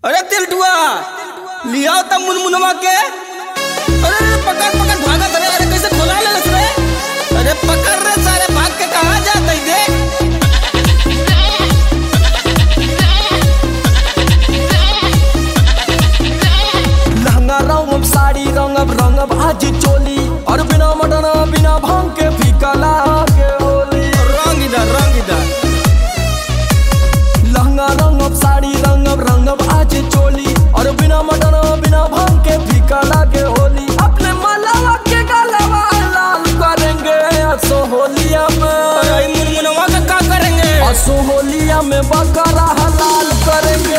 अरे तिलटुआ लिया तब मुनमुनवा के। अरे पकड़ पकड़ भागा करे। अरे कैसे खोला ले लस रे। अरे पकड़ रे सारे भाग के कहाँ जाते ही देख। लहंगा रंगब साड़ी रंगब आज चोली और बिना मटना बिना भांग के फीका लागे होली। रंग इधर लहंगा रंगब साड़ी रंगब आज चोली और बिना मटना बिना भांग के फीका लागे होली। अपने मलावा के गलवा लाल करेंगे असो होलिया में। मुनमुनवा का क्या करेंगे। असो होलिया में बकरा हलाल करेंगे।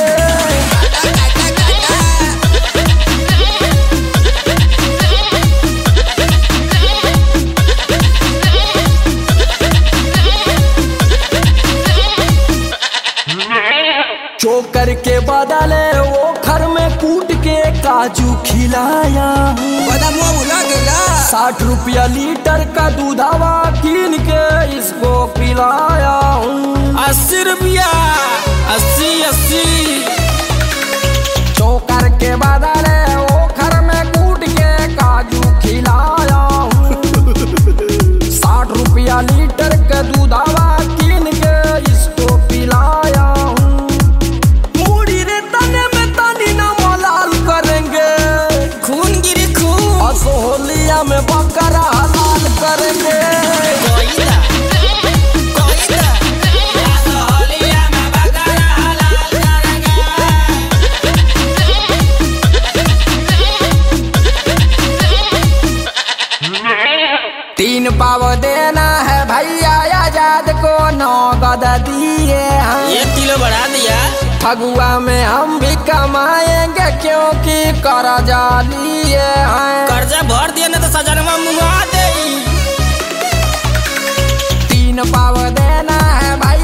चोकर के बदले वो घर में कूट के काजू खिलाया। 60 रुपया लीटर का दूधावा कीन के इसको पिलाया हूँ। 80 रुपया 80। चोकर के बदले वो घर में कूट के काजू खिलाया हूँ। 60 रुपया लीटर का दूधावा कीन के इसको पिलाया हूँ। होलिया में बकरा हलाल करेंगे। होलिया में बकरा हलाल करेंगे। 3 पाव देना है भैया आजाद को नौगद दिए हैं। 1 किलो बढ़ा दिया। फगुआ में हम भी कमाएंगे क्योंकि कर्जा लिए हैं। कर्जा भर दिया ना तो सजनवा मुंगा दे। 3 पाव देना है भाई